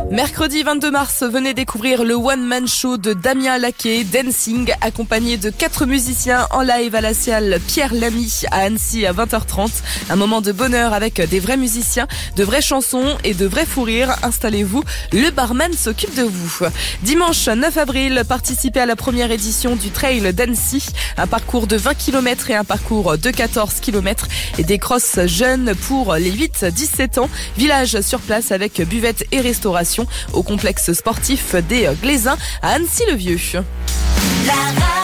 Mercredi 22 mars, venez découvrir le one-man show de Damien Laquet, Dancing, accompagné de 4 musiciens en live à la salle Pierre Lamy à Annecy à 20h30. Un moment de bonheur avec des vrais musiciens, de vraies chansons et de vrais fous rires. Installez-vous, le barman s'occupe de vous. Dimanche 9 avril, participez à la première édition du Trail d'Annecy, un parcours de 20 km et un parcours de 14 km et des crosses jeunes pour les 8-17 ans. Village sur place avec buvette et restauration au complexe sportif des Glaisins à Annecy-le-Vieux.